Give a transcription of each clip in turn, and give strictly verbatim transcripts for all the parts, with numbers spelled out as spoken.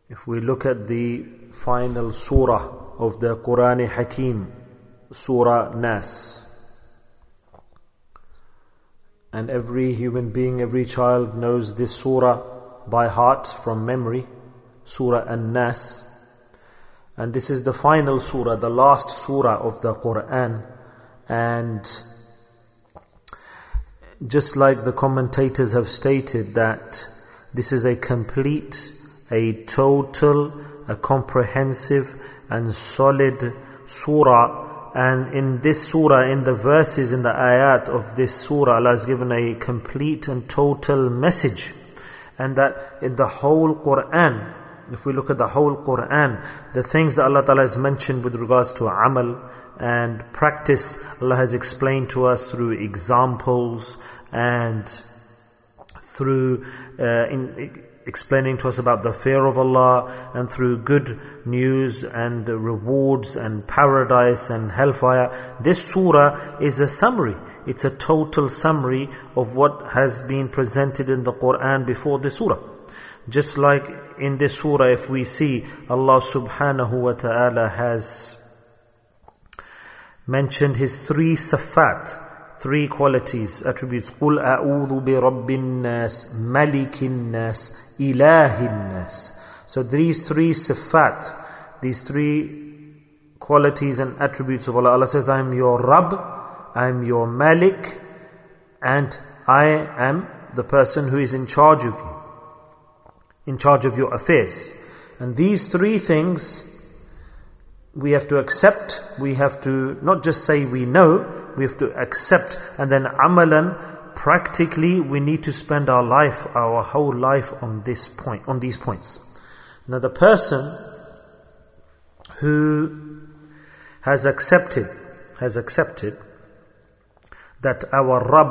If we look at the final surah of the Quran Hakim, Surah Nas, and every human being, every child knows this surah by heart from memory, Surah An-Nas. And this is the final surah, the last surah of the Quran. And just like the commentators have stated, that this is a complete, a total, a comprehensive and solid surah. And in this surah, in the verses, in the ayat of this surah, Allah has given a complete and total message. And that in the whole Quran, if we look at the whole Quran, the things that Allah Ta'ala has mentioned with regards to amal and practice, Allah has explained to us through examples and through uh, in, explaining to us about the fear of Allah, and through good news and rewards and paradise and hellfire. This surah is a summary. It's a total summary of what has been presented in the Quran before the surah. Just like in this surah, if we see Allah subhanahu wa ta'ala has mentioned His three sifat, three qualities, attributes. قُلْ أَعُوذُ بِرَبِّ النَّاسِ مَلِكِ النَّاسِ إِلَهِ النَّاسِ. So these three sifat, these three qualities and attributes of Allah. Allah says, I am your Rabb, I am your Malik, and I am the person who is in charge of you, in charge of your affairs. And these three things we have to accept. We have to not just say we know, we have to accept. And then amalan, practically we need to spend our life, our whole life on this point, on these points. Now the person who has accepted, has accepted that our Rabb,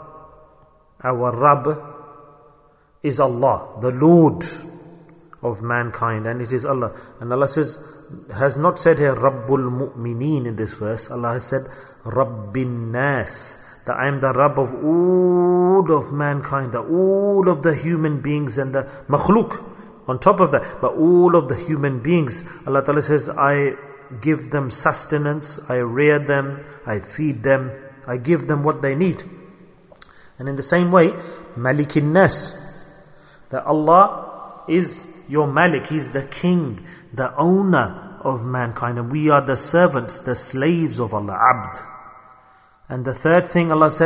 our Rabb is Allah, the Lord of mankind, and it is Allah. And Allah says, has not said here Rabbul Mu'mineen in this verse. Allah has said Rabbin Nas, that I am the Rabb of all of mankind, that all of the human beings and the makhluk. On top of that, but all of the human beings, Allah Ta'ala says, I give them sustenance, I rear them, I feed them, I give them what they need. And in the same way, Malikin Nas, that Allah is your Malik, He is the king, the owner of mankind, and we are the servants, the slaves of Allah, Abd. And the third thing Allah said,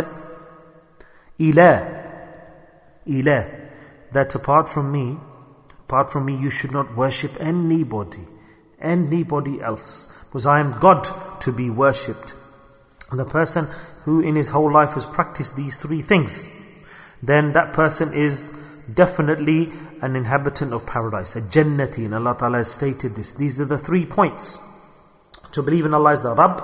Ilah, Ilah, that apart from me, apart from me you should not worship anybody, anybody else, because I am God to be worshipped. And the person who in his whole life has practiced these three things, then that person is definitely an inhabitant of paradise, a Jannati, and Allah Ta'ala has stated this. These are the three points. To believe in Allah is the Rabb,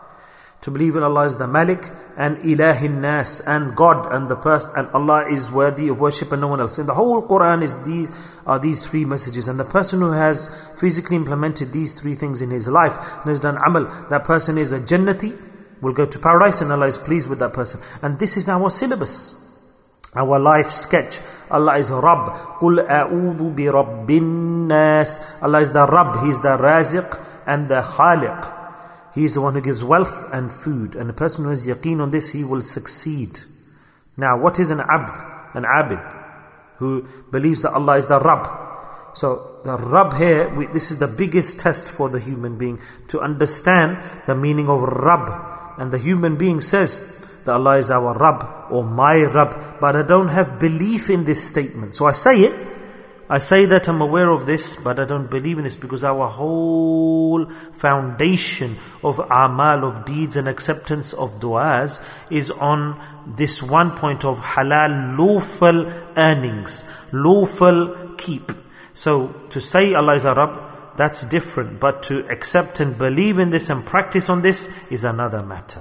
to believe in Allah is the Malik, and Ilahin Nas, and God, and the person, and Allah is worthy of worship and no one else. In the whole Quran is these are these three messages, and the person who has physically implemented these three things in his life and has done amal, that person is a Jannati, will go to paradise, and Allah is pleased with that person. And this is our syllabus, our life sketch. Allah is Rabb. قُلْ أَعُوذُ بِرَبِّ النَّاسِ. Allah is the Rabb, He is the Raziq and the Khaliq. He is the one who gives wealth and food. And a person who has yaqeen on this, he will succeed. Now, what is an abd? An abid, who believes that Allah is the Rabb. So, the Rabb here, we, this is the biggest test for the human being, to understand the meaning of Rabb. And the human being says that Allah is our Rabb, or my Rabb, but I don't have belief in this statement. So I say it, I say that I'm aware of this, but I don't believe in this, because our whole foundation of amal, of deeds and acceptance of du'as, is on this one point of halal, lawful earnings, lawful keep. So to say Allah is our Rabb, that's different, but to accept and believe in this and practice on this is another matter.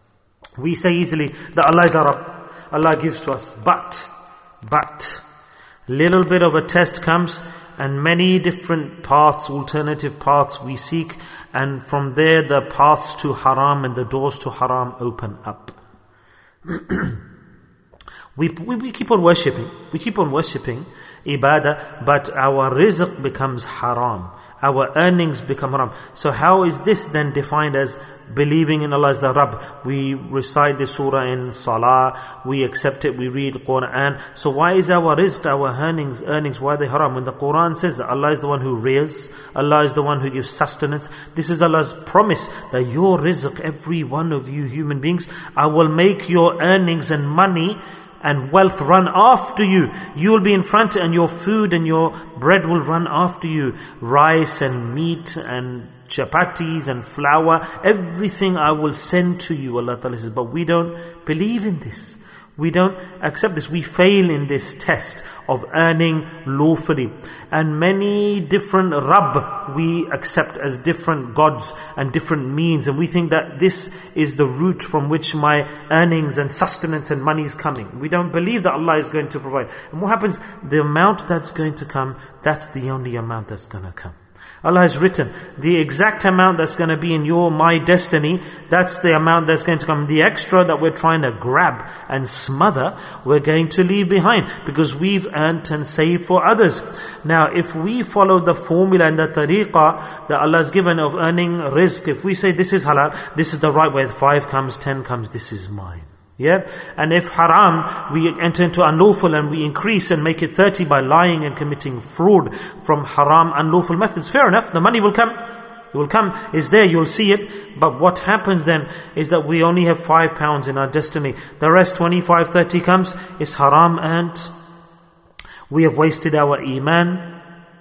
We say easily that Allah is our Rabb, Allah gives to us, but, but, little bit of a test comes, and many different paths, alternative paths we seek, and from there the paths to haram and the doors to haram open up. we, we we keep on worshipping, we keep on worshipping, ibadah, but our rizq becomes haram. Our earnings become haram. So how is this then defined as believing in Allah as the Rabb? We recite the surah in salah, we accept it, we read Quran. So why is our rizq, our earnings, earnings, why are they haram? When the Quran says that Allah is the one who rears, Allah is the one who gives sustenance. This is Allah's promise that your rizq, every one of you human beings, I will make your earnings and money and wealth run after you. You will be in front and your food and your bread will run after you. Rice and meat and chapatis and flour, everything I will send to you, Allah Ta'ala says. But we don't believe in this. We don't accept this. We fail in this test of earning lawfully. And many different Rabb we accept as different gods and different means. And we think that this is the route from which my earnings and sustenance and money is coming. We don't believe that Allah is going to provide. And what happens? The amount that's going to come, that's the only amount that's going to come. Allah has written the exact amount that's going to be in your, my destiny, that's the amount that's going to come. The extra that we're trying to grab and smother, we're going to leave behind because we've earned and saved for others. Now, if we follow the formula and the tariqah that Allah has given of earning rizq, if we say this is halal, this is the right way, five comes, ten comes, this is mine. Yeah, and if haram, we enter into unlawful and we increase and make it thirty by lying and committing fraud from haram, unlawful methods. Fair enough, the money will come. It will come, it's there, you'll see it. But what happens then is that we only have five pounds in our destiny. The rest, twenty-five, thirty comes, it's haram and we have wasted our iman.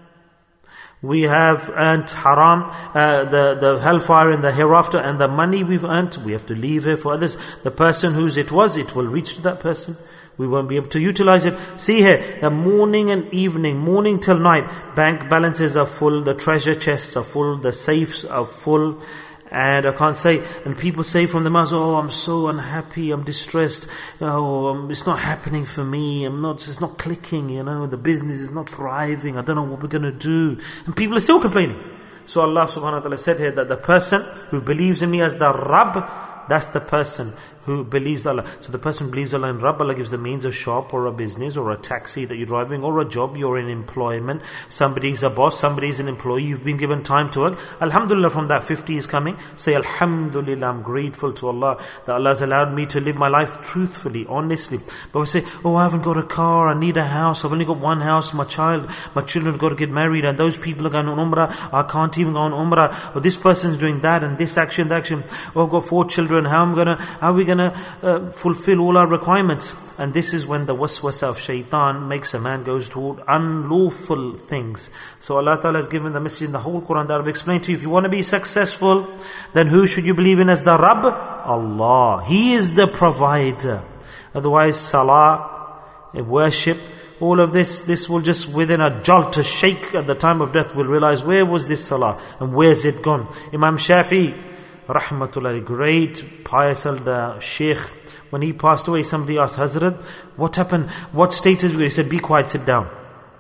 We have earned haram, uh, the, the hellfire in the hereafter, and the money we've earned, we have to leave here for others. The person whose it was, it will reach to that person. We won't be able to utilize it. See here, the morning and evening, morning till night, bank balances are full, the treasure chests are full, the safes are full. And I can't say, and people say from the mouth, oh, I'm so unhappy, I'm distressed, oh, um, it's not happening for me, I'm not, it's not clicking, you know, the business is not thriving, I don't know what we're going to do. And people are still complaining. So Allah subhanahu wa ta'ala said here that the person who believes in me as the Rabb, that's the person who believes Allah. So the person who believes Allah in Rabb, Allah gives the means, a shop or a business or a taxi that you're driving or a job, you're in employment. Somebody's a boss, somebody's an employee, you've been given time to work. Alhamdulillah, from that fifty is coming. Say Alhamdulillah, I'm grateful to Allah that Allah has allowed me to live my life truthfully, honestly. But we say, oh, I haven't got a car, I need a house, I've only got one house, my child, my children have got to get married, and those people are going on Umrah, I can't even go on Umrah, or this person's doing that and this action, that action. Oh, I've got four children, how am I gonna, how are we gonna Uh, fulfill all our requirements? And this is when the waswasa of shaitan makes a man goes toward unlawful things. So Allah Ta'ala has given the message in the whole Quran that I've explained to you. If you want to be successful, then who should you believe in as the Rabb? Allah. He is the provider. Otherwise, salah, worship, all of this, this will just within a jolt, a shake at the time of death, will realize where was this salah and where's it gone. Imam Shafi'i, Rahmatullah, great pious elder Sheikh, when he passed away, somebody asked, Hazrat, what happened? What status? He said, be quiet, sit down.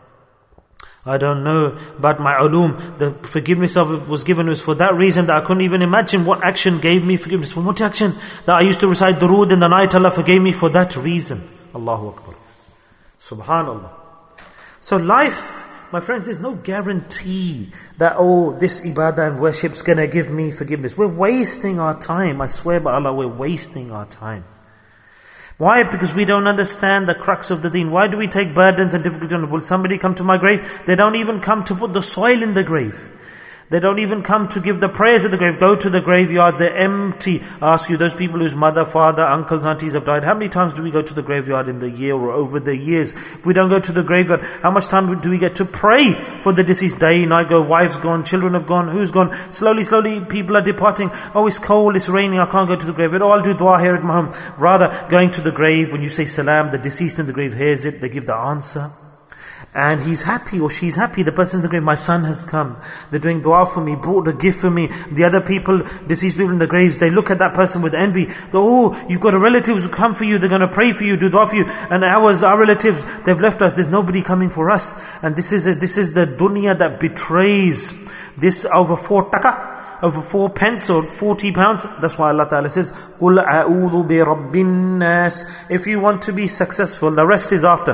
I don't know, but my ulum, the forgiveness of it was given was for that reason that I couldn't even imagine what action gave me forgiveness. For what action? That I used to recite durood in the night, Allah forgave me for that reason. Allahu Akbar. Subhanallah. So life, my friends, there's no guarantee that, oh, this ibadah and worship's going to give me forgiveness. We're wasting our time. I swear by Allah, we're wasting our time. Why? Because we don't understand the crux of the deen. Why do we take burdens and difficulties? Will somebody come to my grave? They don't even come to put the soil in the grave. They don't even come to give the prayers at the grave. Go to the graveyards, they're empty. I ask you, those people whose mother, father, uncles, aunties have died, how many times do we go to the graveyard in the year or over the years? If we don't go to the graveyard, how much time do we get to pray for the deceased? Day, night go, wives gone, children have gone, who's gone? Slowly, slowly people are departing. Oh, it's cold, it's raining, I can't go to the graveyard. Oh, I'll do dua here at my home. Rather, going to the grave, when you say salam, the deceased in the grave hears it, they give the answer. And he's happy or she's happy. The person in the grave, my son has come. They're doing dua for me, brought a gift for me. The other people, deceased people in the graves, they look at that person with envy. They, oh, you've got a relative who come for you, they're going to pray for you, do dua for you. And ours, our relatives, they've left us. There's nobody coming for us. And this is a, this is the dunya that betrays. This over four taka, over four pence or forty pounds. That's why Allah Ta'ala says, قُلْ أَعُوذُ بِرَبِّ النَّاسِ. If you want to be successful, the rest is after.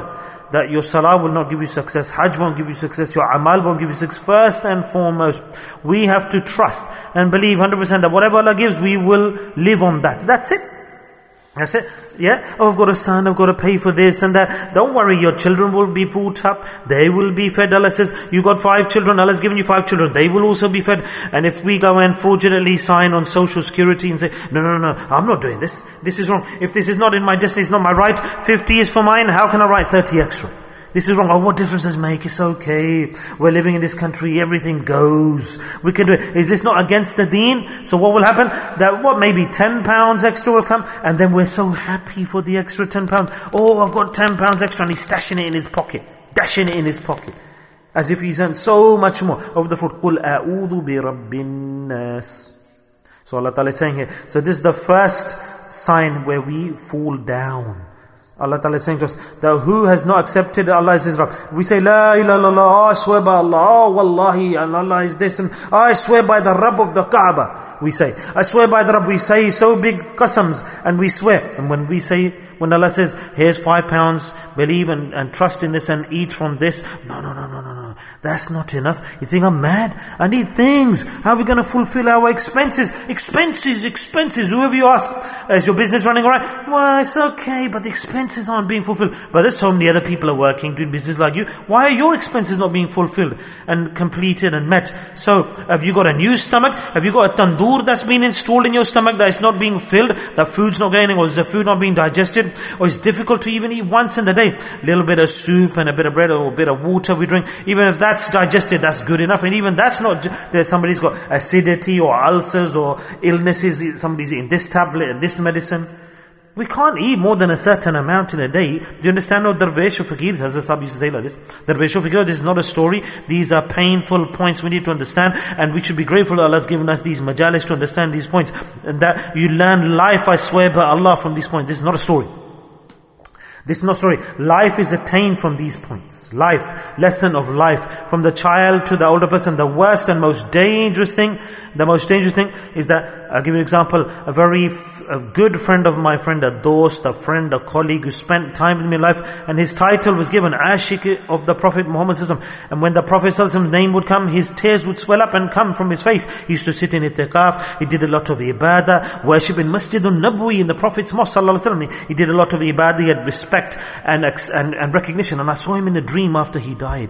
that your salah will not give you success, hajj won't give you success, your amal won't give you success. First and foremost, we have to trust and believe one hundred percent that whatever Allah gives, we will live on that. That's it. That's it. Yeah? Oh, I've got a son, I've got to pay for this and that. Don't worry, your children will be brought up. They will be fed. Allah says, you got five children, Allah's given you five children. They will also be fed. And if we go and fraudulently sign on social security and say, no, no, no, I'm not doing this. This is wrong. If this is not in my destiny, it's not my right. fifty is for mine. How can I write thirty extra? This is wrong. Oh, what difference does it make? It's okay. We're living in this country. Everything goes. We can do it. Is this not against the deen? So what will happen? That what, maybe ten pounds extra will come. And then we're so happy for the extra ten pounds. Oh, I've got ten pounds extra. And he's stashing it in his pocket. Dashing it in his pocket. As if he's earned so much more. Over the foot. قُلْ أَعُوذُ بِرَبِّ النَّاسِ. So Allah Ta'ala is saying here. So this is the first sign where we fall down. Allah Ta'ala is saying to us that who has not accepted Allah is His Rabb. We say, La ilaha illallah, oh, I swear by Allah, oh, Wallahi, and Allah is this, and oh, I swear by the Rabb of the Kaaba. We say, I swear by the Rabb, we say so big qasams, and we swear. And when we say, when Allah says, here's five pounds, believe and, and trust in this and eat from this. No, no, no, no, no, no. That's not enough. You think I'm mad? I need things. How are we going to fulfill our expenses? Expenses, expenses. Whoever you ask, is your business running alright? Well, it's okay, but the expenses aren't being fulfilled. But there's so many other people are working, doing business like you. Why are your expenses not being fulfilled and completed and met? So, have you got a new stomach? Have you got a tandoor that's been installed in your stomach that is not being filled? That food's not getting, or is the food not being digested? Or it's difficult to even eat once in the day. A little bit of soup and a bit of bread or a bit of water we drink. Even if that's digested, that's good enough. And even that's not, that somebody's got acidity or ulcers or illnesses, somebody's eating this tablet and this medicine. We can't eat more than a certain amount in a day. Do you understand what Darvesh or Fakir, Hazrat Sahib used to say like this? Darvesh or Fakir, this is not a story. These are painful points we need to understand, and we should be grateful that Allah has given us these majalis to understand these points. And that you learn life, I swear by Allah, from these points. This is not a story. This is not a story. Life is attained from these points. Life, lesson of life. From the child to the older person, the worst and most dangerous thing, the most dangerous thing is that, I'll give you an example, a very f- a good friend of my friend, a dost, a friend, a colleague who spent time with me in life, and his title was given, Ashiq of the Prophet Muhammad Sallallahu Alaihi Wasallam. And when the Prophet Sallallahu Alaihi Wasallam's name would come, his tears would swell up and come from his face. He used to sit in itikaf, he did a lot of ibadah, worship in Masjidun Nabwi, in the Prophet's mosque Sallallahu Alaihi Wasallam. He did a lot of ibadah, he had respect and, and, and recognition. And I saw him in a dream after he died.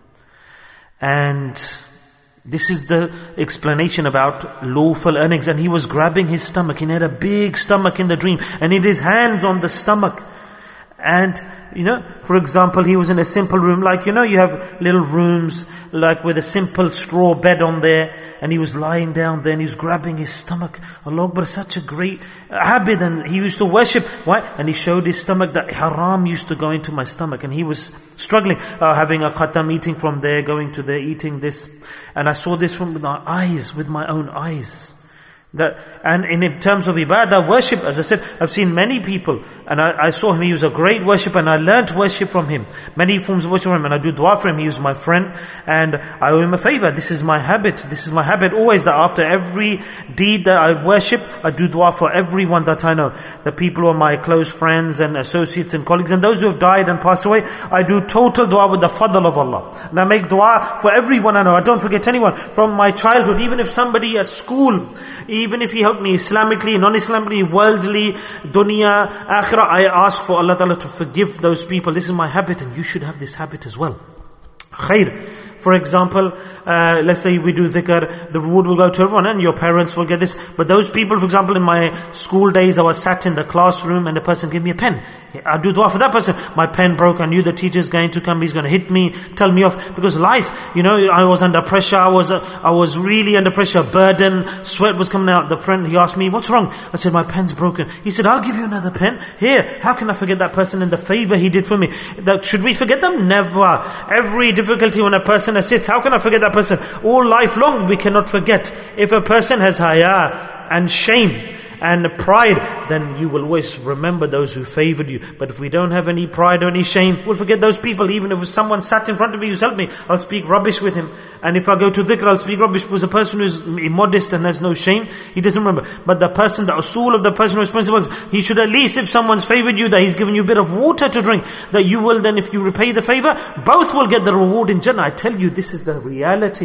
And this is the explanation about lawful earnings. And he was grabbing his stomach. He had a big stomach in the dream. And he had his hands on the stomach. And, you know, for example, he was in a simple room. Like, you know, you have little rooms, like with a simple straw bed on there. And he was lying down there and he was grabbing his stomach. Allah Akbar, such a great habit. And he used to worship. Why? And he showed his stomach that haram used to go into my stomach. And he was struggling, uh, having a khatam, eating from there, going to there, eating this. And I saw this from my eyes, with my own eyes. That, and in terms of ibadah, worship, as I said, I've seen many people, and I, I saw him, he was a great worshipper, and I learnt worship from him. Many forms of worship from him, and I do dua for him. He was my friend, and I owe him a favor. This is my habit. This is my habit always, that after every deed that I worship, I do dua for everyone that I know. The people who are my close friends and associates and colleagues, and those who have died and passed away, I do total dua with the fadl of Allah. And I make dua for everyone I know. I don't forget anyone. From my childhood, even if somebody at school, even if he helped me Islamically, non-Islamically, worldly, dunya, akhirah, I ask for Allah Ta'ala to forgive those people. This is my habit, and you should have this habit as well. Khair. For example, uh, let's say we do dhikr, the reward will go to everyone and your parents will get this. But those people, for example, in my school days, I was sat in the classroom and the person gave me a pen. I do dua for that person. My pen broke, I knew the teacher's going to come, he's going to hit me, tell me off. Because life, you know, I was under pressure, I was uh, I was really under pressure, burden, sweat was coming out. The friend, he asked me, what's wrong? I said, my pen's broken. He said, I'll give you another pen. Here, how can I forget that person and the favor he did for me? That, should we forget them? Never. Every difficulty when a person assists, how can I forget that person? All life long we cannot forget. If a person has haya and shame and pride, then you will always remember those who favored you. But if we don't have any pride or any shame, we'll forget those people. Even if someone sat in front of me who's helped me, I'll speak rubbish with him. And if I go to dhikr, I'll speak rubbish. Because a person who's immodest and has no shame, he doesn't remember. But the person, the usul of the person who's responsible, he should at least, if someone's favored you, that he's given you a bit of water to drink, that you will then, if you repay the favor, both will get the reward in Jannah. I tell you, this is the reality.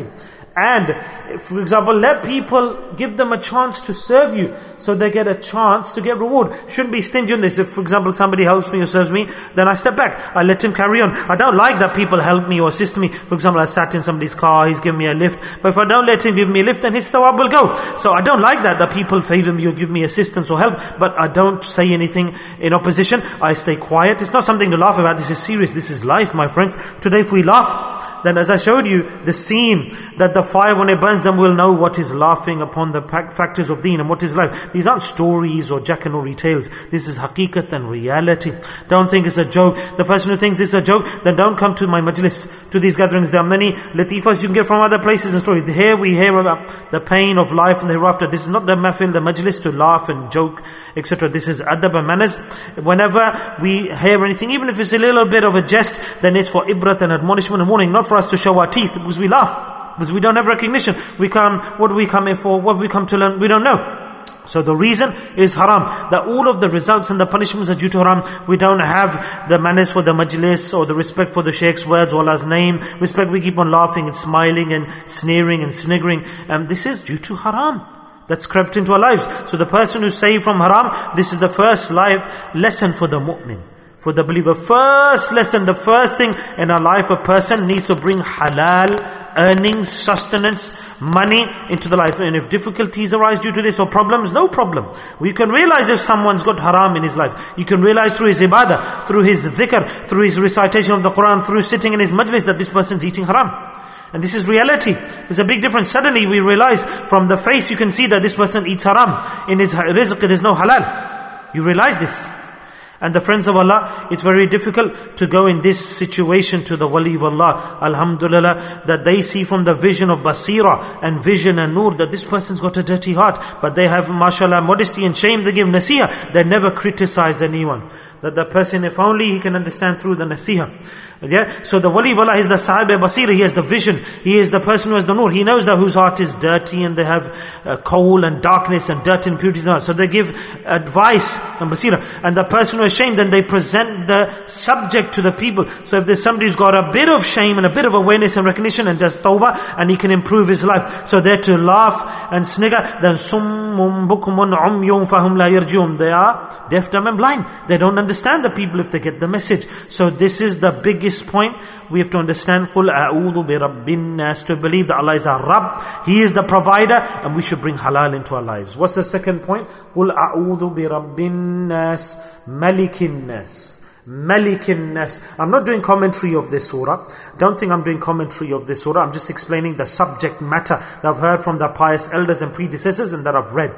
And, for example, let people, give them a chance to serve you, so they get a chance to get reward. Shouldn't be stingy on this. If, for example, somebody helps me or serves me, then I step back. I let him carry on. I don't like that people help me or assist me. For example, I sat in somebody's car, he's given me a lift. But if I don't let him give me a lift, then his thawab will go. So I don't like that, that people favor me or give me assistance or help. But I don't say anything in opposition. I stay quiet. It's not something to laugh about. This is serious. This is life, my friends. Today, if we laugh, then as I showed you, the scene that the fire, when it burns, then we'll know what is laughing upon the factors of deen and what is life. These aren't stories or Jackanory tales. This is haqiqat and reality. Don't think it's a joke. The person who thinks it's a joke, then don't come to my majlis, to these gatherings. There are many latifas you can get from other places and stories. Here we hear about the pain of life and the hereafter. This is not the mahfil, the majlis to laugh and joke, et cetera. This is adab and manners. Whenever we hear anything, even if it's a little bit of a jest, then it's for ibrat and admonishment and warning, not for us to show our teeth, because we laugh. Because we don't have recognition. We come, what do we come here for? What do we come to learn? We don't know. So the reason is haram. That all of the results and the punishments are due to haram. We don't have the manners for the majlis or the respect for the sheikh's words or Allah's name. Respect, we keep on laughing and smiling and sneering and sniggering. And this is due to haram. That's crept into our lives. So the person who's saved from haram, this is the first life lesson for the mu'min. For the believer, first lesson, the first thing in our life, a person needs to bring halal earnings, sustenance, money into the life. And if difficulties arise due to this or problems, no problem. We can realize if someone's got haram in his life. You can realize through his ibadah, through his dhikr, through his recitation of the Quran, through sitting in his majlis, that this person's eating haram. And this is reality. There's a big difference. Suddenly we realize from the face you can see that this person eats haram. In his rizq there's no halal. You realize this. And the friends of Allah, it's very difficult to go in this situation to the wali of Allah, alhamdulillah, that they see from the vision of basira and vision and nur that this person's got a dirty heart. But they have, mashallah, modesty and shame. They give nasihah. They never criticize anyone. That the person, if only he can understand through the nasihah. Yeah, so the wali of Allah is the sahib basira. He has the vision. He is the person who has the nur. He knows that whose heart is dirty and they have uh, coal and darkness and dirt and impurities in the heart. So they give advice and basira. And the person who is shamed, then they present the subject to the people. So if there's somebody who's got a bit of shame and a bit of awareness and recognition and does tawbah, and he can improve his life. So they're to laugh and snigger. Then summum bukmun umyum fahum la yarjum. They are deaf, dumb and blind. They don't understand the people if they get the message. So this is the biggest point. We have to understand, قُلْ أَعُوذُ بِرَبِّ النَّاسِ, to believe that Allah is our Rabb. He is the provider, and we should bring halal into our lives. What's the second point? قُلْ أَعُوذُ بِرَبِّ النَّاسِ مَلِكِ النَّاسِ مَلِكِ النَّاسِ. I'm not doing commentary of this surah. Don't think I'm doing commentary of this surah. I'm just explaining the subject matter that I've heard from the pious elders and predecessors and that I've read.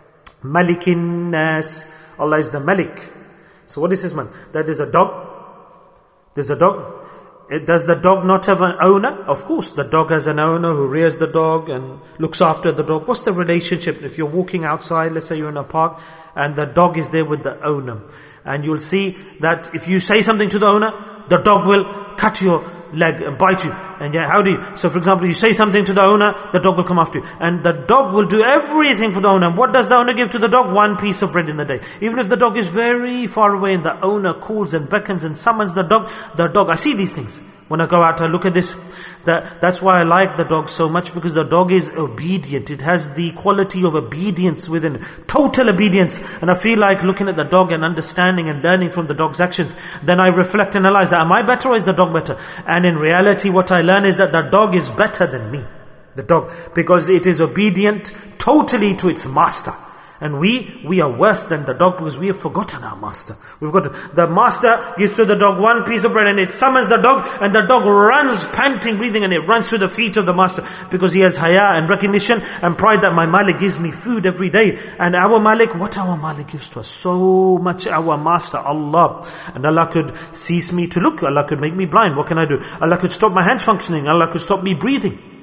مَلِكِ النَّاسِ. Allah is the Malik. So what is this man? That there's a dog. There's a dog. Does the dog not have an owner? Of course, the dog has an owner who rears the dog and looks after the dog. What's the relationship? If you're walking outside, let's say you're in a park, and the dog is there with the owner. And you'll see that if you say something to the owner, the dog will cut your leg and bite you. And yeah, how do you? So for example, you say something to the owner, the dog will come after you. And the dog will do everything for the owner. What does the owner give to the dog? One piece of bread in the day. Even if the dog is very far away and the owner calls and beckons and summons the dog, the dog, I see these things. When I go out, I look at this. That, that's why I like the dog so much, because the dog is obedient. It has the quality of obedience within it. Total obedience. And I feel like looking at the dog and understanding and learning from the dog's actions. Then I reflect and analyze that. Am I better or is the dog better? And in reality, what I learn is that the dog is better than me. The dog. Because it is obedient totally to its master. And we, we are worse than the dog because we have forgotten our master. We've got the master gives to the dog one piece of bread and it summons the dog, and the dog runs panting, breathing, and it runs to the feet of the master because he has haya and recognition and pride that my Malik gives me food every day. And our Malik, what our Malik gives to us? So much. Our master, Allah. And Allah could cease me to look. Allah could make me blind. What can I do? Allah could stop my hands functioning. Allah could stop me breathing.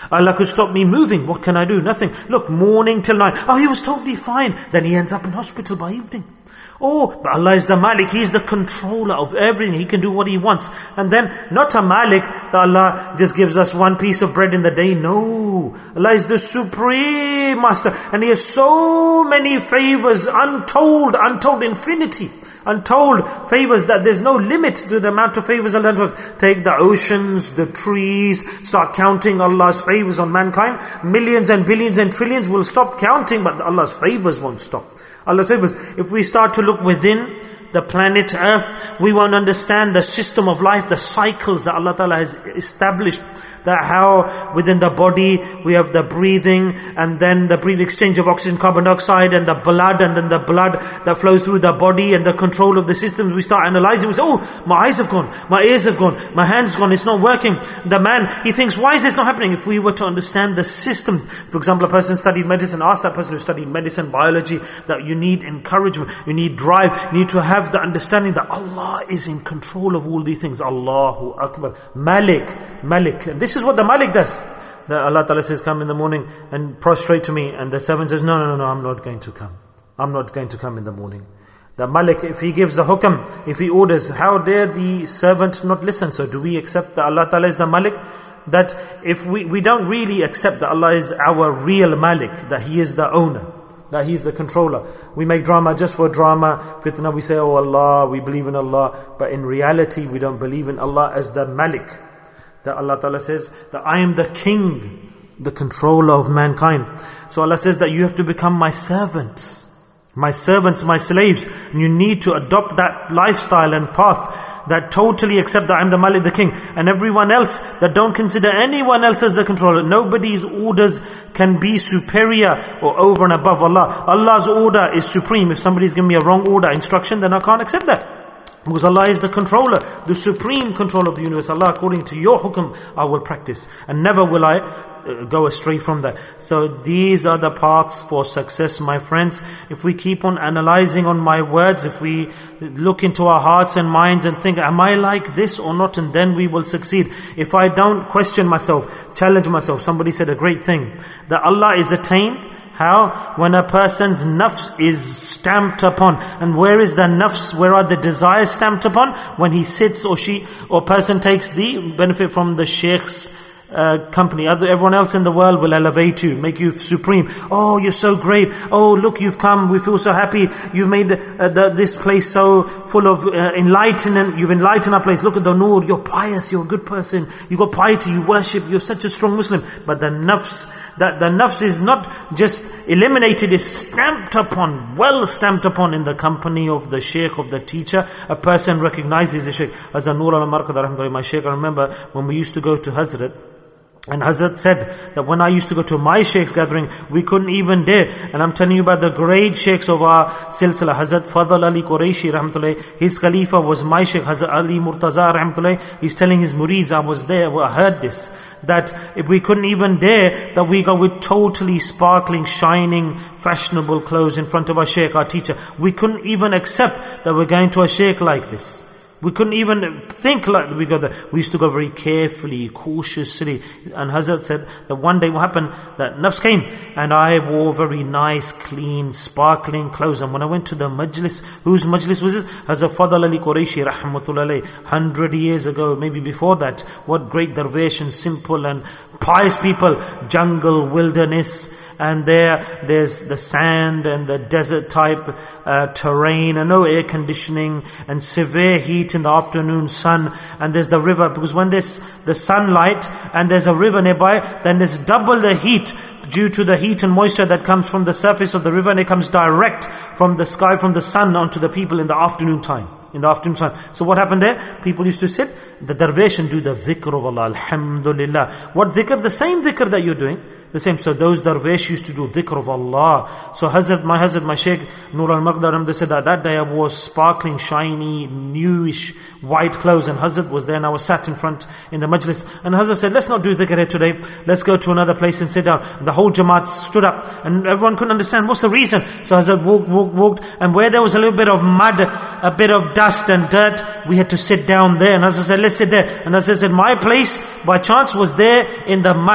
Allah could stop me moving. What can I do? Nothing. Look, morning till night. Oh, he was totally fine. Then he ends up in hospital by evening. Oh, but Allah is the Malik. He is the controller of everything. He can do what He wants. And then, not a Malik, that Allah just gives us one piece of bread in the day. No. Allah is the Supreme Master. And He has so many favors, untold, untold infinity. Untold favors that there's no limit to the amount of favors Allah has. Take the oceans, the trees, start counting Allah's favors on mankind. Millions and billions and trillions will stop counting, but Allah's favors won't stop. Allah's favors. If we start to look within the planet Earth, we won't understand the system of life, the cycles that Allah Ta'ala has established. That how within the body we have the breathing, and then the breath exchange of oxygen, carbon dioxide, and the blood, and then the blood that flows through the body, and the control of the systems. We start analyzing. We say, oh, my eyes have gone, my ears have gone, my hands have gone, it's not working. The man, he thinks, why is this not happening? If we were to understand the system, for example, a person studied medicine, ask that person who studied medicine, biology, that you need encouragement, you need drive, you need to have the understanding that Allah is in control of all these things. Allahu Akbar. Malik, Malik. This is what the Malik does. That Allah Ta'ala says, come in the morning and prostrate to me. And the servant says, no, no, no, no, I'm not going to come. I'm not going to come in the morning. The Malik, if he gives the hukam, if he orders, how dare the servant not listen? So do we accept that Allah Ta'ala is the Malik? That if we, we don't really accept that Allah is our real Malik, that He is the owner, that He is the controller. We make drama just for drama, fitna, we say, oh Allah, we believe in Allah. But in reality, we don't believe in Allah as the Malik. That Allah Ta'ala says that I am the king, the controller of mankind. So Allah says that you have to become my servants. My servants, my slaves. And you need to adopt that lifestyle and path that totally accept that I am the Malik, the king. And everyone else that don't consider anyone else as the controller. Nobody's orders can be superior or over and above Allah. Allah's order is supreme. If somebody's giving me a wrong order, instruction, then I can't accept that. Because Allah is the controller, the supreme controller of the universe. Allah, according to your hukum, I will practice. And never will I uh, go astray from that. So these are the paths for success, my friends. If we keep on analyzing on my words, if we look into our hearts and minds and think, am I like this or not? And then we will succeed. If I don't question myself, challenge myself. Somebody said a great thing, that Allah is attained. How? When a person's nafs is stamped upon. And where is the nafs? Where are the desires stamped upon? When he sits or she or person takes the benefit from the sheikh's uh, company. Other, everyone else in the world will elevate you, make you supreme. Oh, you're so great. Oh, look, you've come. We feel so happy. You've made uh, the, this place so full of uh, enlightenment. You've enlightened our place. Look at the nur. You're pious. You're a good person. You've got piety. You worship. You're such a strong Muslim. But the nafs, that the nafs is not just eliminated, is stamped upon, well stamped upon in the company of the sheikh, of the teacher. A person recognizes a sheikh. As a Nur al-Marqad, my sheikh, I remember when we used to go to Hazrat, and Hazrat said that when I used to go to my sheikh's gathering, we couldn't even dare. And I'm telling you about the great sheikhs of our silsila. Hazrat Fadl Ali Quraishi rahmatullah, his Khalifa was my sheikh, Hazrat Ali Murtaza rahmatullah. He's telling his murids, I was there, I heard this, that if we couldn't even dare, that we go with totally sparkling, shining, fashionable clothes in front of our sheikh, our teacher. We couldn't even accept that we're going to a sheikh like this. We couldn't even think like we go there. We used to go very carefully, cautiously. And Hazrat said that one day what happened, that nafs came and I wore very nice, clean, sparkling clothes. And when I went to the majlis, whose majlis was this? Hazrat Fadl Ali Quraishi rahmatullah alayh, hundred years ago, maybe before that. What great dervish and simple and pious people, jungle, wilderness. And there, there's the sand and the desert type uh, terrain and no air conditioning and severe heat in the afternoon sun. And there's the river, because when there's the sunlight and there's a river nearby, then there's double the heat due to the heat and moisture that comes from the surface of the river, and it comes direct from the sky, from the sun onto the people in the afternoon time. In the afternoon time. So what happened there? People used to sit, the darwish, and do the dhikr of Allah. Alhamdulillah. What dhikr? The same dhikr that you're doing. The same. So those darwish used to do dhikr of Allah. So Hazrat, my Hazrat, my Shaykh Nur al-Maqdaram, they said that that day I wore sparkling, shiny, newish, white clothes, and Hazrat was there, and I was sat in front in the majlis. And Hazrat said, let's not do dhikr here today. Let's go to another place and sit down. And the whole Jamaat stood up, and everyone couldn't understand what's the reason. So Hazrat walked, walked, walked, and where there was a little bit of mud, a bit of dust and dirt, we had to sit down there. And Hazrat said, let's sit there. And Hazrat said, my place by chance was there in the mud.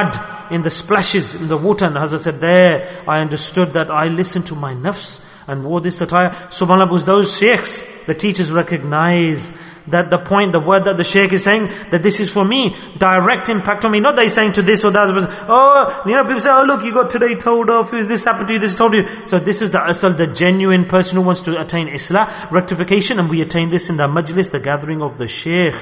in the splashes in the water, and Hazrat said, there I understood that I listened to my nafs and wore this attire. SubhanAllah, was those sheikhs, the teachers recognize that the point, the word that the sheikh is saying, that this is for me, direct impact on me. Not that he's saying to this or that. Oh, you know, people say, oh look, you got today told off, this happened to you, this told you. So this is the asal, the genuine person who wants to attain islah, rectification, and we attain this in the majlis, the gathering of the sheikh,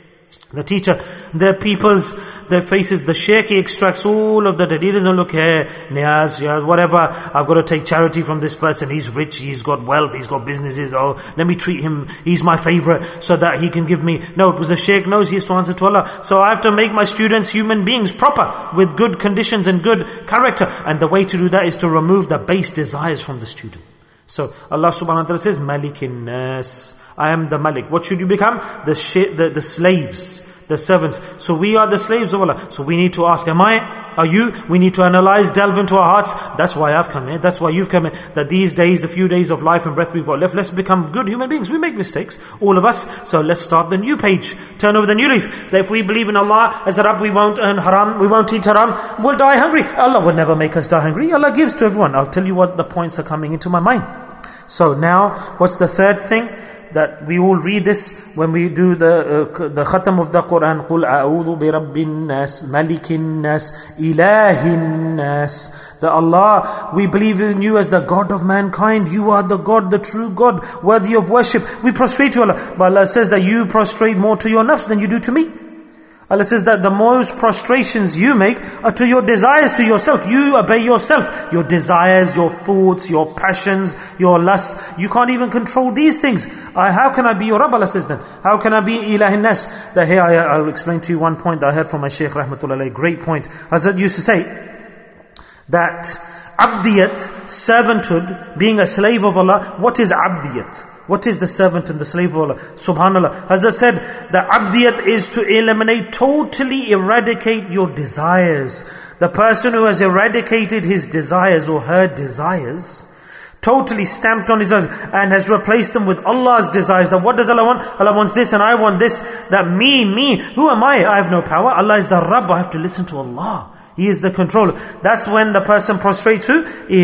the teacher. Their people's, their faces, the sheikh, he extracts all of that. He doesn't look here, niyaz, yeah, whatever. I've got to take charity from this person. He's rich, he's got wealth, he's got businesses. Oh, let me treat him. He's my favorite so that he can give me. No, it was the sheikh knows he has to answer to Allah. So I have to make my students human beings proper with good conditions and good character. And the way to do that is to remove the base desires from the student. So Allah subhanahu wa ta'ala says, Malikin Nas. I am the Malik. What should you become? The, sh- the the slaves, the servants. So we are the slaves of Allah. So we need to ask, am I? Are you? We need to analyze, delve into our hearts. That's why I've come here. That's why you've come here. That these days, the few days of life and breath we've got left, let's become good human beings. We make mistakes, all of us. So let's start the new page. Turn over the new leaf. That if we believe in Allah as the Rabb, we won't earn haram, we won't eat haram, we'll die hungry. Allah will never make us die hungry. Allah gives to everyone. I'll tell you what the points are coming into my mind. So now, what's the third thing? That we all read this when we do the uh, the khatam of the Quran. قُلْ أَعُوذُ بِرَبِّ النَّاسِ مَلِكِ النَّاسِ إِلَهِ النَّاسِ. That Allah, we believe in you as the God of mankind. You are the God, the true God, worthy of worship. We prostrate to Allah. But Allah says that you prostrate more to your nafs than you do to me. Allah says that the most prostrations you make are to your desires, to yourself. You obey yourself. Your desires, your thoughts, your passions, your lusts. You can't even control these things. I, how can I be your Rabb? Allah says then. How can I be Ilahin Nas? That here I, I'll explain to you one point that I heard from my Shaykh Rahmatullah alayhi. Great point. Hazrat used to say that Abdiyat, servanthood, being a slave of Allah. What is Abdiyat? What is the servant and the slave of Allah? Subhanallah. Hazrat said, the abdiyat is to eliminate, totally eradicate your desires. The person who has eradicated his desires or her desires, totally stamped on his desires and has replaced them with Allah's desires. That what does Allah want? Allah wants this and I want this. That me, me, who am I? I have no power. Allah is the Rabb. I have to listen to Allah. He is the controller. That's when the person prostrates to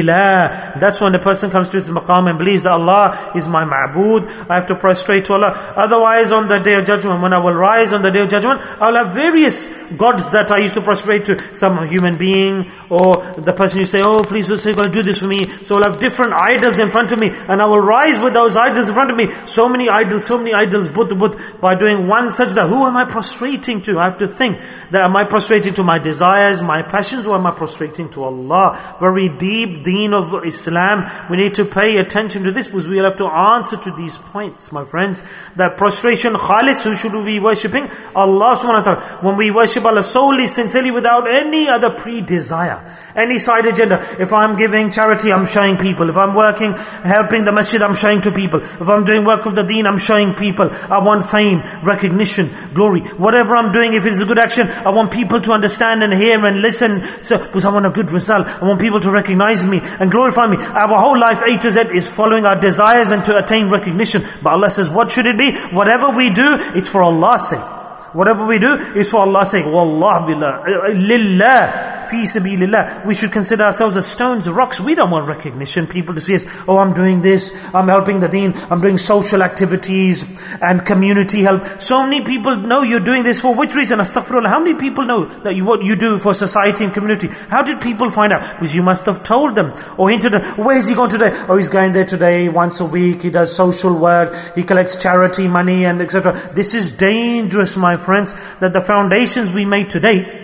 Ilah. That's when the person comes to its maqam and believes that Allah is my ma'bood. I have to prostrate to Allah. Otherwise, on the day of judgment, when I will rise on the day of judgment, I will have various gods that I used to prostrate to. Some human being, or the person you say, oh please, say, God, do this for me. So I'll have different idols in front of me, and I will rise with those idols in front of me. So many idols, so many idols, but but by doing one sajda, who am I prostrating to? I have to think that am I prostrating to my desires, my passions, or am I prostrating to Allah? Very deep deen of Islam. We need to pay attention to this because we will have to answer to these points, my friends. That prostration, khalis, who should we be worshipping? Allah subhanahu wa ta'ala. When we worship Allah solely, sincerely, without any other pre-desire, any side agenda. If I'm giving charity, I'm showing people. If I'm working, helping the masjid, I'm showing to people. If I'm doing work of the deen, I'm showing people. I want fame, recognition, glory. Whatever I'm doing, if it's a good action, I want people to understand and hear and listen. So, because I want a good result. I want people to recognize me and glorify me. Our whole life, A to Z, is following our desires and to attain recognition. But Allah says, what should it be? Whatever we do, it's for Allah's sake. Whatever we do is for Allah's sake. Wallah billah. Lillah. Fi sabilillah. We should consider ourselves as stones, rocks. We don't want recognition. People to see us, oh, I'm doing this. I'm helping the deen. I'm doing social activities and community help. So many people know you're doing this for which reason? Astaghfirullah. How many people know that you, what you do for society and community? How did people find out? Because you must have told them or hinted them. Where is he going today? Oh, he's going there today once a week. He does social work. He collects charity money and et cetera. This is dangerous, my friends, that the foundations we made today,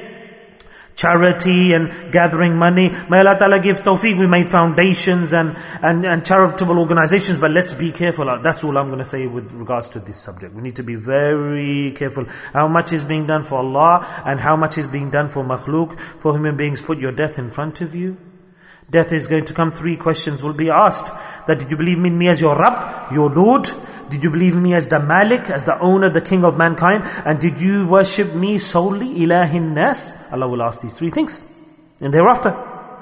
charity and gathering money, may Allah Ta'ala give tawfiq, we made foundations and, and, and charitable organizations, but let's be careful. That's all I'm going to say with regards to this subject. We need to be very careful. How much is being done for Allah and how much is being done for makhluk, for human beings. Put your death in front of you. Death is going to come. Three questions will be asked. That did you believe in me as your Rabb, your Lord? Did you believe in me as the Malik, as the owner, the king of mankind? And did you worship me solely, Ilahin Nas? Allah will ask these three things. And thereafter,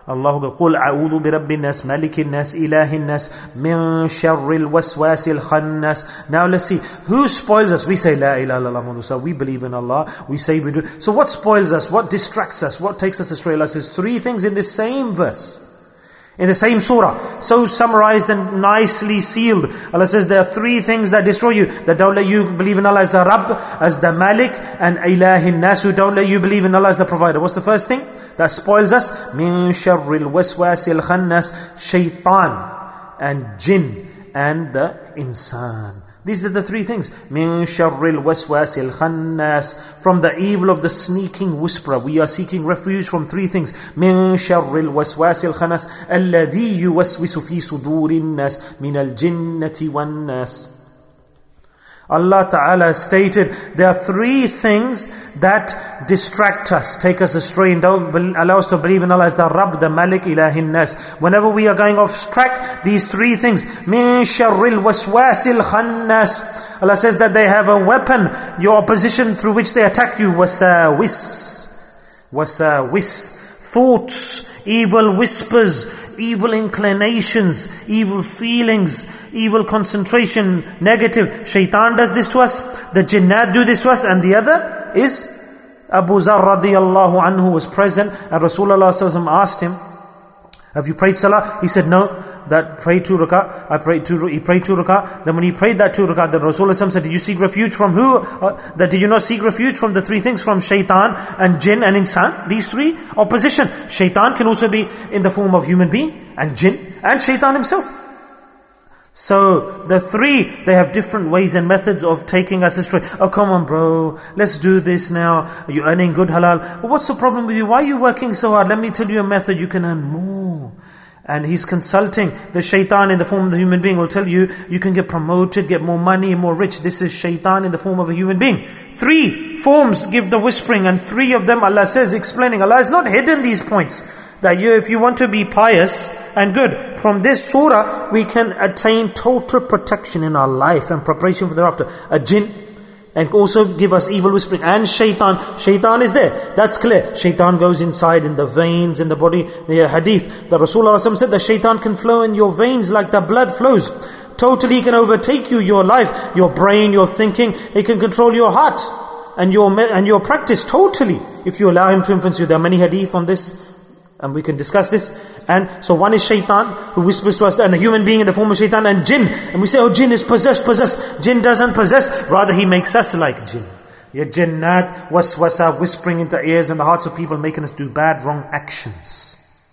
Allah قُلْ أَعُوذُ بِرَبِّ النَّاسِ مَلِكِ النَّاسِ إِلَهِ النَّاسِ مِنْ شَرِّ الْوَسْوَاسِ الْخَنَّاسِ. Now let's see, who spoils us? We say La ilaha illallah Muhammad Rasulullah. We believe in Allah. We say we do. So what spoils us? What distracts us? What takes us astray? Allah says three things in this same verse, in the same surah, so summarized and nicely sealed. Allah says there are three things that destroy you, that don't let you believe in Allah as the Rabb, as the Malik, and Ilahin Nas, who don't let you believe in Allah as the provider. What's the first thing that spoils us? Min sharril waswasil khannas, shaitan and jinn and the insan. These are the three things. Min sharril waswasil khannas, from the evil of the sneaking whisperer. We are seeking refuge from three things. Min sharril waswasil khannas, alladhi yuwaswisu fi sudurin nas min al jinnati wan nas. Allah Ta'ala stated there are three things that distract us, take us astray, and don't allow us to believe in Allah as the Rabb, the Malik, Ilahin Nas. Whenever we are going off track, these three things, min sharril waswasil khannas. Allah says that they have a weapon, your opposition, through which they attack you. Wasawis, wasawis, thoughts, evil whispers, evil inclinations, evil feelings, evil concentration, negative. Shaitan does this to us, the jinnat do this to us, and the other is Abu Zar radiyallahu anhu was present, and Rasulullah sallallahu alaihi wasallam asked him, have you prayed salah? He said no. That prayed two rak'ah, I prayed two, he prayed two rak'ah. Then when he prayed that two rak'ah, the Rasulullah said, did you seek refuge from who? Uh, that did you not seek refuge from the three things, from shaitan and jinn and insan? These three, opposition. Shaitan can also be in the form of human being, and jinn, and shaitan himself. So the three, they have different ways and methods of taking us astray. Oh, come on bro, let's do this now. Are you earning good halal? Well, what's the problem with you? Why are you working so hard? Let me tell you a method, you can earn more. And he's consulting the shaitan in the form of the human being, will tell you, you can get promoted, get more money, more rich. This is shaitan in the form of a human being. Three forms give the whispering, and three of them Allah says, explaining. Allah has not hidden these points. That you, if you want to be pious and good, from this surah, we can attain total protection in our life and preparation for the hereafter. A jinn, and also give us evil whispering, and shaitan. Shaitan is there, that's clear. Shaitan goes inside in the veins, in the body. The hadith, the Rasulullah said that shaitan can flow in your veins like the blood flows. Totally he can overtake you, your life, your brain, your thinking. He can control your heart and your and your practice totally, if you allow him to influence you. There are many hadith on this, and we can discuss this. And so one is shaitan, who whispers to us, and a human being in the form of shaitan, and jinn. And we say, oh, jinn is possessed, possessed. Jinn doesn't possess, rather he makes us like jinn. Ya jinnat waswasa, whispering into ears and the hearts of people, making us do bad, wrong actions.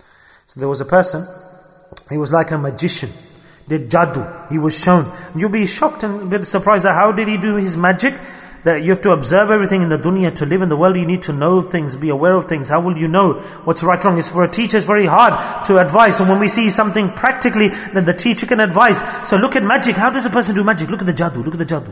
So there was a person, he was like a magician, did jadoo, he was shown. You'll be shocked and a bit surprised that how did he do his magic? That you have to observe everything in the dunya. To live in the world, you need to know things, be aware of things. How will you know what's right, wrong? It's for a teacher, it's very hard to advise. And when we see something practically, then the teacher can advise. So look at magic. How does a person do magic? Look at the jadoo, look at the jadoo.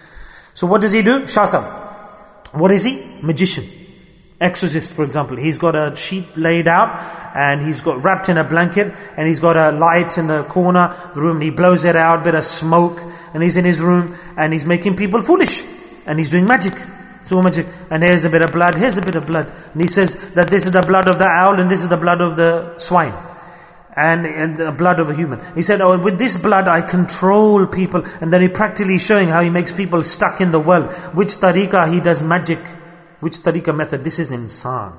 So what does he do? Shasam. What is he? Magician. Exorcist, for example. He's got a sheet laid out, and he's got wrapped in a blanket, and he's got a light in the corner of the room, and he blows it out, a bit of smoke, and he's in his room, and he's making people foolish. And he's doing magic. So magic. And here's a bit of blood, here's a bit of blood. And he says that this is the blood of the owl and this is the blood of the swine. And, and the blood of a human. He said, oh, with this blood I control people. And then he practically showing how he makes people stuck in the world. Which tariqah he does magic. Which tariqah method. This is insan.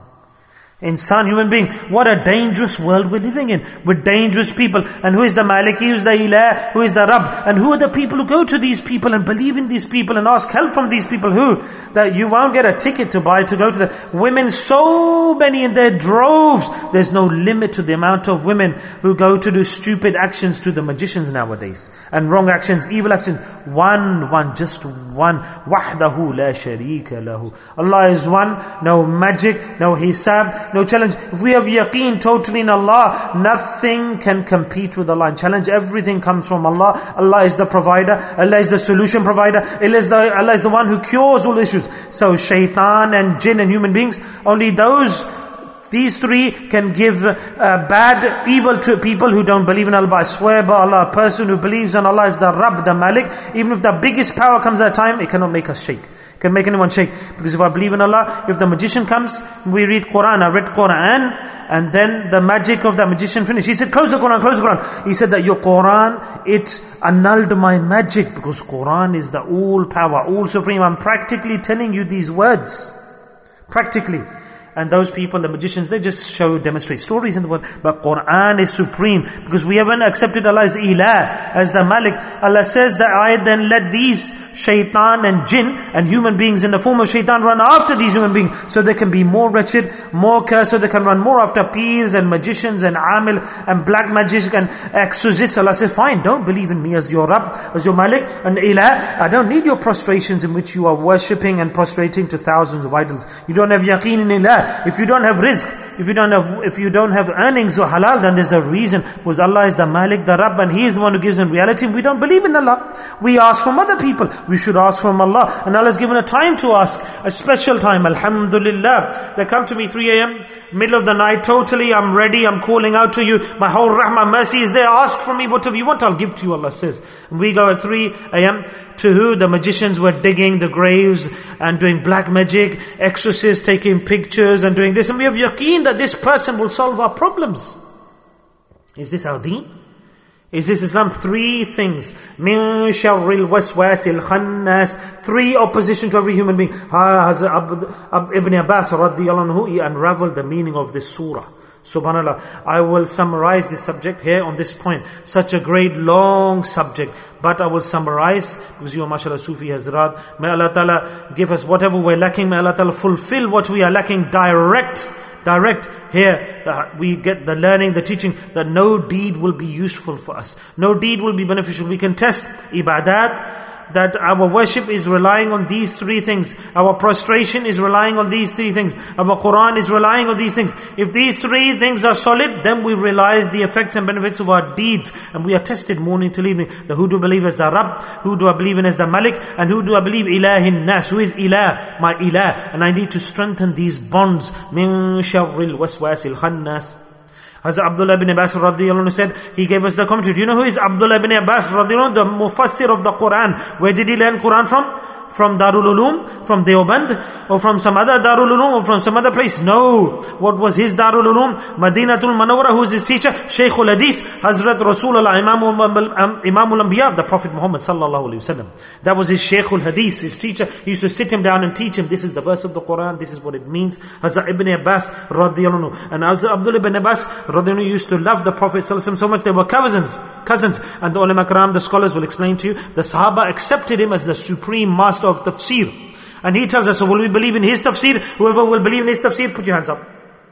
Insan, human being. What a dangerous world we're living in. With dangerous people. And who is the Maliki, who is the Ilah, who is the Rabb? And who are the people who go to these people and believe in these people and ask help from these people? Who? That you won't get a ticket to buy to go to the women, so many in their droves. There's no limit to the amount of women who go to do stupid actions to the magicians nowadays. And wrong actions, evil actions. One, one, just one. Wahdahu la sharika lahu. Allah is one. No magic, no hisab, no challenge. If we have yaqeen totally in Allah, nothing can compete with Allah. And challenge, everything comes from Allah. Allah is the provider. Allah is the solution provider. Allah is the, Allah is the one who cures all issues. So shaitan and jinn and human beings, only those, these three can give uh, bad, evil to people who don't believe in Allah. I swear by Allah, a person who believes in Allah is the Rabb, the Malik, even if the biggest power comes at a time, it cannot make us shake. Can make anyone shake. Because if I believe in Allah, if the magician comes, we read Quran, I read Quran, And then the magic of the magician finished. He said, close the Quran, close the Quran. He said that your Quran, it annulled my magic, because Quran is the all power, all supreme. I'm practically telling you these words. Practically. And those people, the magicians, they just show, demonstrate stories in the world. But Quran is supreme, because we haven't accepted Allah as Ilah, as the Malik. Allah says that I then let these shaitan and jinn and human beings in the form of shaitan run after these human beings, so they can be more wretched, more cursed, so they can run more after peers and magicians and amil and black magic and exorcists. Allah says, fine, don't believe in me as your Rabb, as your Malik and Ilah. I don't need your prostrations in which you are worshipping and prostrating to thousands of idols. You don't have yaqeen in Ilah. If you don't have rizq, if you don't have if you don't have earnings or halal, then there's a reason. Because Allah is the Malik, the Rabb, and He is the one who gives in reality. We don't believe in Allah. We ask from other people. We should ask from Allah. And Allah has given a time to ask, a special time. Alhamdulillah. They come to me three a.m., middle of the night, totally, I'm ready, I'm calling out to you. My whole rahmah, mercy is there. Ask from me whatever you want, I'll give to you, Allah says. And we go at three a.m. to who? The magicians were digging the graves and doing black magic, exorcists taking pictures and doing this. And we have yaqeen that this person will solve our problems. Is this our deen? Is this Islam? Three things. Min sharril waswasil khannas. Three opposition to every human being. Ibn Abbas radiyallahu anhu, he unraveled the meaning of this surah. Subhanallah. I will summarize this subject here on this point. Such a great long subject. But I will summarize, because you are mashallah Sufi Hazrat. May Allah Ta'ala give us whatever we're lacking. May Allah Ta'ala fulfill what we are lacking direct. Direct here, that we get the learning, the teaching, that no deed will be useful for us. No deed will be beneficial. We can test ibadat, that our worship is relying on these three things. Our prostration is relying on these three things. Our Quran is relying on these things. If these three things are solid, then we realize the effects and benefits of our deeds. And we are tested morning till evening. The who do believe as the Rabb, who do I believe in as the Malik, and who do I believe Ilahin Nas, who is Ilah, my Ilah. And I need to strengthen these bonds. Min sharril waswasil khannas. Hazrat Abdullah ibn Abbas radiyallahu anhu said, he gave us the commentary. Do you know who is Abdullah ibn Abbas radiyallahu anhu? The mufassir of the Quran. Where did he learn Quran from? From Darul Uloom, from Deoband, or from some other Darul Uloom, or from some other place? No. What was his Darul Uloom? Madinatul Manawwara. Who is his teacher? Shaykhul Hadith, Hazrat Rasulullah, Imamul Anbiya, the Prophet Muhammad sallallahu alaihi wasallam. That was his Shaykhul Hadith, his teacher. He used to sit him down and teach him, this is the verse of the Quran, this is what it means. Hazrat Ibn Abbas radiyallahu anhu. And Hazrat Abdullah ibn Abbas radiyallahu anhu used to love the Prophet sallallahu alaihi wasallam so much, they were cousins. Cousins. And the ulama karam, the scholars will explain to you, the Sahaba accepted him as the supreme master of tafsir. And he tells us, so will we believe in his tafsir? Whoever will believe in his tafsir, put your hands up.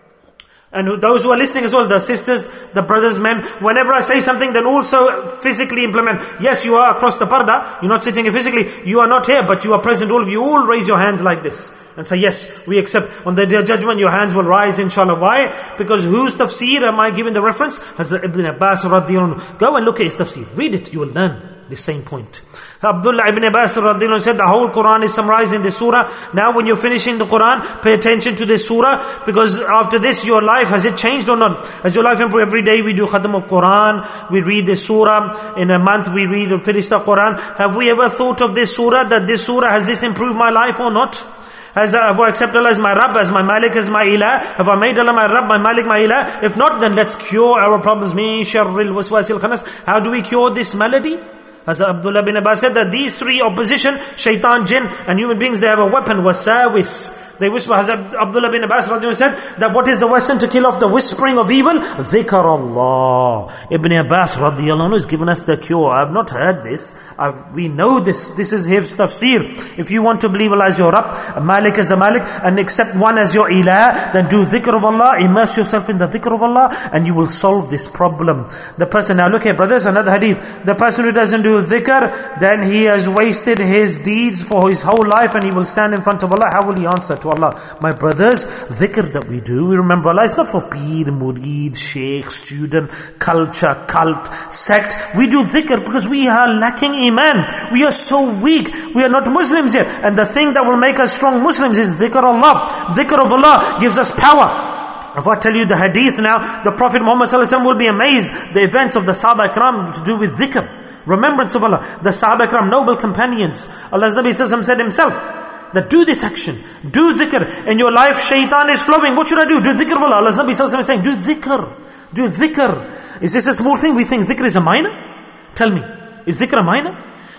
And those who are listening as well, the sisters, the brothers, men, whenever I say something, then also physically implement. Yes, you are across the parda, you're not sitting here physically, you are not here, but you are present, all of you, all raise your hands like this. And say, yes, we accept. On the day of judgment, your hands will rise, inshallah. Why? Because whose tafsir am I giving the reference? Hazrat Ibn Abbas radiyallahu anhu. Go and look at his tafsir. Read it, you will learn the same point. Abdullah ibn Abbas radiyallahu anhu said, the whole Quran is summarized in this surah. Now when you're finishing the Quran, pay attention to this surah, because after this, your life, has it changed or not? Has your life improved? Every day we do khatam of Quran, we read this surah, in a month we read and finish the Quran. Have we ever thought of this surah, that this surah, has this improved my life or not? Has, have I accepted Allah as my Rabb, as my Malik, as my Ilah? Have I made Allah my Rabb, my Malik, my Ilah? If not, then let's cure our problems. Min sharril waswasil khannas. How do we cure this malady? As Abdullah bin Abbas said, that these three opposition, shaitan, jinn, and human beings, they have a weapon, wasawis. They whisper. Hazrat Abdullah bin Abbas said that what is the weapon to kill off the whispering of evil? Dhikr Allah. Ibn Abbas radiallahu anhu has given us the cure. I have not heard this. I've, we know this. This is his tafsir. If you want to believe Allah as your Rabb, Malik as the Malik, and accept one as your Ilah, then do dhikr of Allah, immerse yourself in the dhikr of Allah, and you will solve this problem. The person, now look here brothers, another hadith. The person who doesn't do dhikr, then he has wasted his deeds for his whole life, and he will stand in front of Allah. How will he answer to Allah? My brothers, dhikr that we do, we remember Allah. It's not for peer, murid, sheikh, student, culture, cult, sect. We do dhikr because we are lacking iman. We are so weak. We are not Muslims yet. And the thing that will make us strong Muslims is dhikr Allah. Dhikr of Allah gives us power. If I tell you the hadith now, the Prophet Muhammad sallallahu alaihi wasallam will be amazed. The events of the Sahaba Ikram to do with dhikr. Remembrance of Allah. The Sahaba Ikram, noble companions. Allah's Nabi sallallahu alaihi wasallam said himself, that do this action, do dhikr. In your life, shaitan is flowing. What should I do? Do dhikr of Allah. Allah's Nabi Sallallahu Alaihi Wasallam is saying, do dhikr. Do dhikr. Is this a small thing? We think dhikr is a minor? Tell me, is dhikr a minor?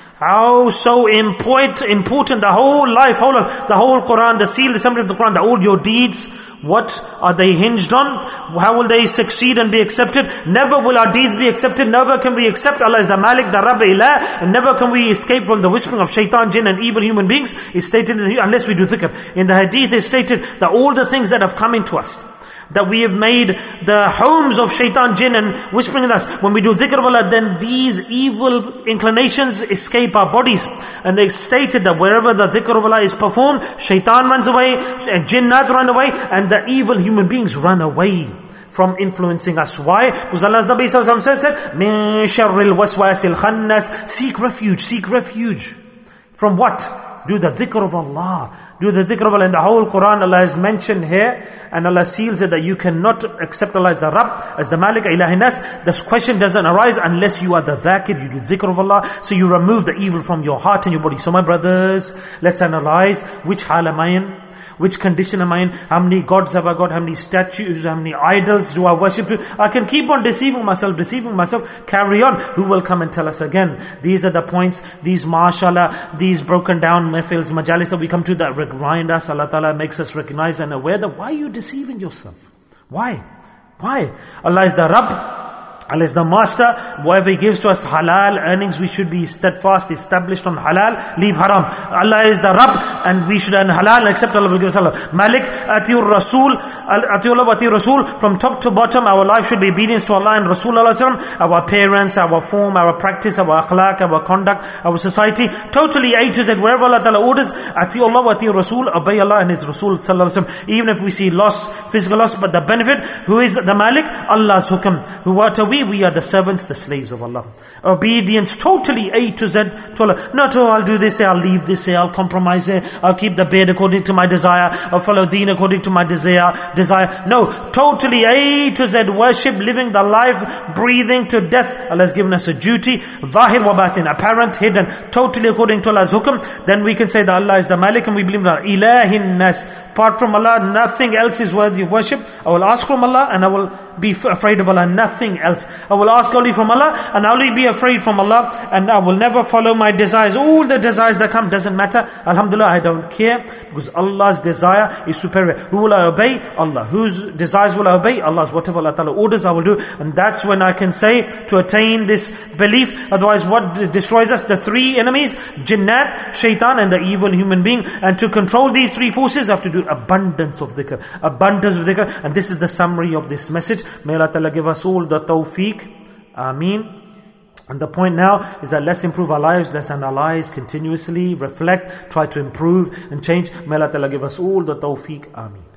How so important, important the whole life, whole of the whole Quran, the seal, the summary of the Quran, the, all your deeds, what are they hinged on? How will they succeed and be accepted? Never will our deeds be accepted. Never can we accept Allah is the Malik, the Rabb, Ilah, and never can we escape from the whispering of shaitan, jinn, and evil human beings. It's stated in the, unless we do dhikr. In the hadith, it's stated that all the things that have come into us, that we have made the homes of shaitan, jinn, and whispering in us. When we do dhikr of Allah, then these evil inclinations escape our bodies. And they stated that wherever the dhikr of Allah is performed, shaitan runs away, jinnat run away, and the evil human beings run away from influencing us. Why? Because Allah's Nabi Sallallahu Alaihi Wasallam said, Min sharril waswasil khannas. Seek refuge, seek refuge. From what? Do the dhikr of Allah. Do the dhikr of Allah. In the whole Quran, Allah has mentioned here, and Allah seals it that you cannot accept Allah as the Rabb, as the Malik, Ilahi Nas. This question doesn't arise unless you are the dhakir, you do dhikr of Allah. So you remove the evil from your heart and your body. So my brothers, let's analyze which hal am I in? Which condition am I in? How many gods have I got? How many statues? How many idols do I worship? I can keep on deceiving myself, deceiving myself. Carry on. Who will come and tell us again? These are the points, these mashallah, these broken down mehfils, majalis that we come to that remind us, Allah Ta'ala makes us recognize and aware that why are you deceiving yourself? Why? Why? Allah is the Rabb. Allah is the master. Whatever He gives to us halal earnings, we should be steadfast, established on halal, leave haram. Allah is the Rabb, and we should earn halal and accept Allah will give us halal. Malik, Atiur Rasul, Atiur Allah, Atiur Rasul. From top to bottom, our life should be obedience to Allah and Rasul Sallallahu Alaihi Wasallam. Our parents, our form, our practice, our akhlaq, our conduct, our society. Totally A to Z, wherever Allah Ta'ala orders, Atiur Allah, Atiur Rasul, obey Allah and His Rasul Sallallahu Alaihi Wasallam. Even if we see loss, physical loss, but the benefit, who is the Malik? Allah's hukm. Who what are we? We are the servants, the slaves of Allah. Obedience totally A to Z to Allah. Not, oh, I'll do this, I'll leave this, I'll compromise it, I'll keep the beard according to my desire, I'll follow deen according to my desire. desire. No, totally A to Z worship, living the life, breathing to death. Allah has given us a duty, zahir wa batin, apparent, hidden, totally according to Allah's hukm. Then we can say that Allah is the Malik, and we believe that Ilahin Nas. Apart from Allah, nothing else is worthy of worship. I will ask from Allah, and I will be afraid of Allah, nothing else. I will ask only from Allah, and I will only be afraid from Allah, and I will never follow my desires. All the desires that come, doesn't matter. Alhamdulillah, I don't care, because Allah's desire is superior. Who will I obey? Allah. Whose desires will I obey? Allah's. Whatever Allah Ta'ala orders, I will do. And that's when I can say, to attain this belief. Otherwise, what destroys us? The three enemies, jinnat, shaitan, and the evil human being. And to control these three forces, I have to do abundance of dhikr. Abundance of dhikr. And this is the summary of this message. May Allah Ta'ala give us all the tawfiq. Ameen. And the point now is that let's improve our lives, let's analyze continuously, reflect, try to improve and change. May Allah Ta'ala give us all the tawfiq. Ameen.